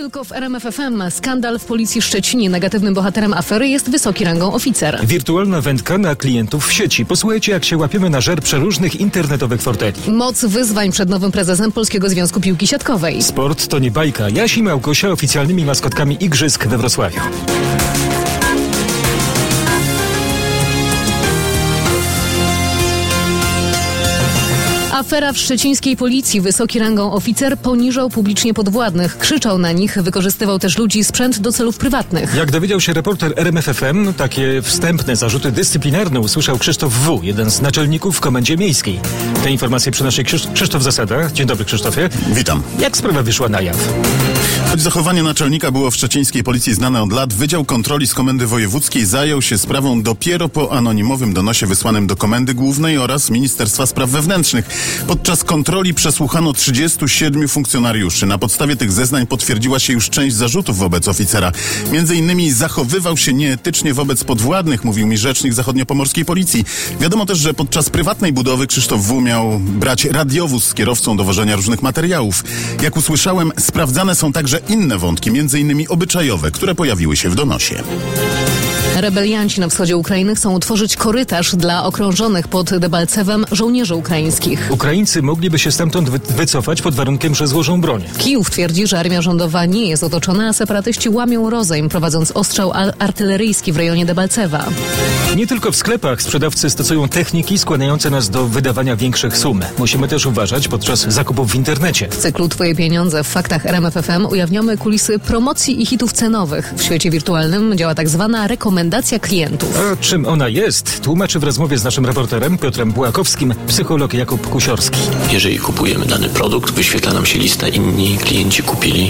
tylko w RMF FM. Skandal w Policji w Szczecinie. Negatywnym bohaterem afery jest wysoki rangą oficer. Wirtualna wędka na klientów w sieci. Posłuchajcie, jak się łapiemy na żer przeróżnych internetowych forteli. Moc wyzwań przed nowym prezesem Polskiego Związku Piłki Siatkowej. Sport to nie bajka. Jaś i Małgosia oficjalnymi maskotkami igrzysk we Wrocławiu. Afera w szczecińskiej policji. Wysoki rangą oficer poniżał publicznie podwładnych. Krzyczał na nich, wykorzystywał też ludzi i sprzęt do celów prywatnych. Jak dowiedział się reporter RMF FM, takie wstępne zarzuty dyscyplinarne usłyszał Krzysztof W., jeden z naczelników w Komendzie Miejskiej. Te informacje przynosi Krzysztof Zasada. Dzień dobry, Krzysztofie. Witam. Jak sprawa wyszła na jaw? Choć zachowanie naczelnika było w szczecińskiej policji znane od lat, Wydział Kontroli z Komendy Wojewódzkiej zajął się sprawą dopiero po anonimowym donosie wysłanym do Komendy Głównej oraz Ministerstwa Spraw Wewnętrznych. Podczas kontroli przesłuchano 37 funkcjonariuszy. Na podstawie tych zeznań potwierdziła się już część zarzutów wobec oficera. Między innymi zachowywał się nieetycznie wobec podwładnych, mówił mi rzecznik zachodniopomorskiej policji. Wiadomo też, że podczas prywatnej budowy Krzysztof W. miał brać radiowóz z kierowcą do wożenia różnych materiałów. Jak usłyszałem, sprawdzane są także inne wątki, między innymi obyczajowe, które pojawiły się w donosie. Rebelianci na wschodzie Ukrainy chcą utworzyć korytarz dla okrążonych pod Debalcewem żołnierzy ukraińskich. Ukraińcy mogliby się stamtąd wycofać pod warunkiem, że złożą broń. Kijów twierdzi, że armia rządowa nie jest otoczona, a separatyści łamią rozejm, prowadząc ostrzał artyleryjski w rejonie Debalcewa. Nie tylko w sklepach sprzedawcy stosują techniki skłaniające nas do wydawania większych sum. Musimy też uważać podczas zakupów w internecie. W cyklu Twoje pieniądze w faktach RMF FM ujawniamy kulisy promocji i hitów cenowych. W świecie wirtualnym działa tak zwana rekomendacja klientów. A czym ona jest, tłumaczy w rozmowie z naszym reporterem Piotrem Bułakowskim psycholog Jakub Kusiorski. Jeżeli kupujemy dany produkt, wyświetla nam się lista, inni klienci kupili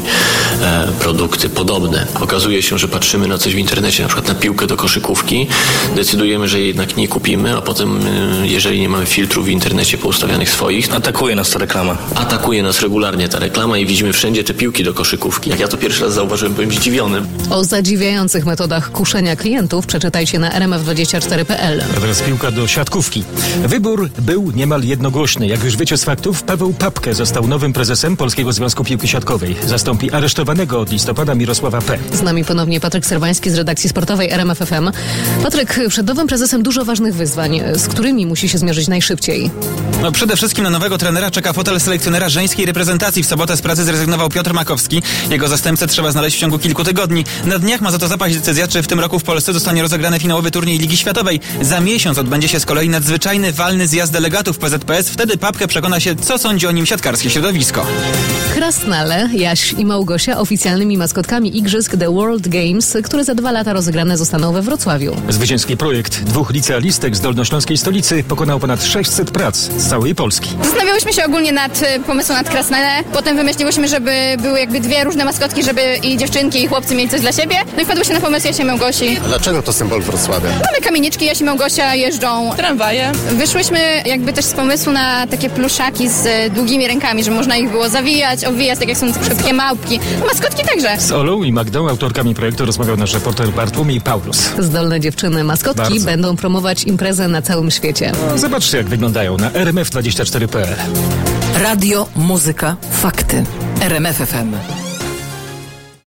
produkty podobne. Okazuje się, że patrzymy na coś w internecie, na przykład na piłkę do koszykówki, decydujemy, że jednak nie kupimy, a potem, jeżeli nie mamy filtrów w internecie poustawianych swoich... Atakuje nas ta reklama. Atakuje nas regularnie ta reklama i widzimy wszędzie te piłki do koszykówki. Jak ja to pierwszy raz zauważyłem, byłem zdziwiony. O zadziwiających metodach kuszenia klientów przeczytajcie na rmf24.pl. A teraz piłka do siatkówki. Wybór był niemal jednogłośny. Jak już wiecie z faktów, Paweł Papke został nowym prezesem Polskiego Związku Piłki Siatkowej. Zastąpi aresztowanego od listopada Mirosława P. Z nami ponownie Patryk Serwański z redakcji sportowej RMF FM. Patryk, przed nowym prezesem dużo ważnych wyzwań, z którymi musi się zmierzyć najszybciej. Przede wszystkim na nowego trenera czeka fotel selekcjonera żeńskiej reprezentacji. W sobotę z pracy zrezygnował Piotr Makowski. Jego zastępcę trzeba znaleźć w ciągu kilku tygodni. Na dniach ma za to zapaść decyzja, czy w tym roku w Polsce zostanie rozegrany finałowy turniej Ligi Światowej. Za miesiąc odbędzie się z kolei nadzwyczajny walny zjazd delegatów PZPS. Wtedy Papke przekona się, co sądzi o nim siatkarskie środowisko. Krasnale, Jaś i Małgosia oficjalnymi maskotkami igrzysk The World Games, które za 2 lata rozegrane zostaną we Wrocławiu. Zwycięski projekt 2 licealistek z dolnośląskiej stolicy pokonał ponad 600 prac z całej Polski. Zastanawiałyśmy się ogólnie nad pomysłem nad Krasnale. Potem wymyśliłyśmy, żeby były jakby 2 różne maskotki, żeby i dziewczynki, i chłopcy mieli coś dla siebie. No i wpadło się na pomysł Jasia i Małgosi. Dlaczego to symbol Wrocławia? Mamy kamieniczki, Jaś i Małgosia jeżdżą tramwaje. Wyszłyśmy jakby też z pomysłu na takie pluszaki z długimi rękami, żeby można ich było zawijać, owijać, tak jak są takie małpki. No, maskotki także. Z Olą i Magdą, autorkami projektu, rozmawiał nasz reporter Bartłomiej Paulus. Zdolne dziewczyny maskotki będą promować imprezę na całym świecie. No, zobaczcie, jak wyglądają na rmf24.pl. Radio, muzyka, fakty. RMF FM.